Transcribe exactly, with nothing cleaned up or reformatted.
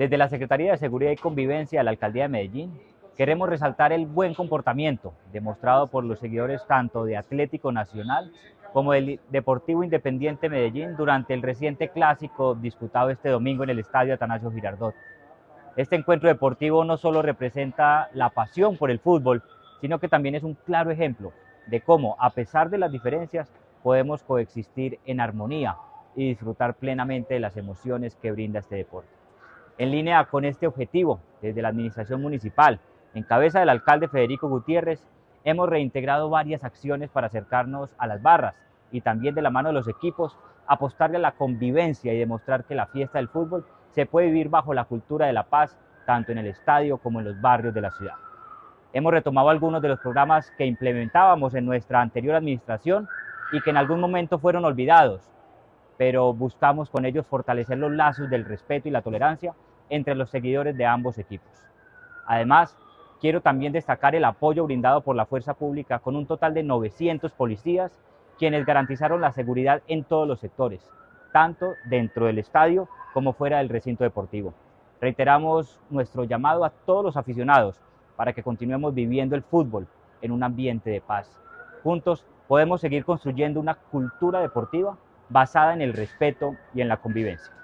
Desde la Secretaría de Seguridad y Convivencia de la Alcaldía de Medellín, queremos resaltar el buen comportamiento demostrado por los seguidores tanto de Atlético Nacional como del Deportivo Independiente Medellín durante el reciente clásico disputado este domingo en el Estadio Atanasio Girardot. Este encuentro deportivo no solo representa la pasión por el fútbol, sino que también es un claro ejemplo de cómo, a pesar de las diferencias, podemos coexistir en armonía y disfrutar plenamente de las emociones que brinda este deporte. En línea con este objetivo, desde la administración municipal, en cabeza del alcalde Federico Gutiérrez, hemos reintegrado varias acciones para acercarnos a las barras y también de la mano de los equipos, apostarle a la convivencia y demostrar que la fiesta del fútbol se puede vivir bajo la cultura de la paz, tanto en el estadio como en los barrios de la ciudad. Hemos retomado algunos de los programas que implementábamos en nuestra anterior administración y que en algún momento fueron olvidados, pero buscamos con ellos fortalecer los lazos del respeto y la tolerancia entre los seguidores de ambos equipos. Además, quiero también destacar el apoyo brindado por la Fuerza Pública con un total de novecientos policías, quienes garantizaron la seguridad en todos los sectores, tanto dentro del estadio como fuera del recinto deportivo. Reiteramos nuestro llamado a todos los aficionados para que continuemos viviendo el fútbol en un ambiente de paz. Juntos podemos seguir construyendo una cultura deportiva basada en el respeto y en la convivencia.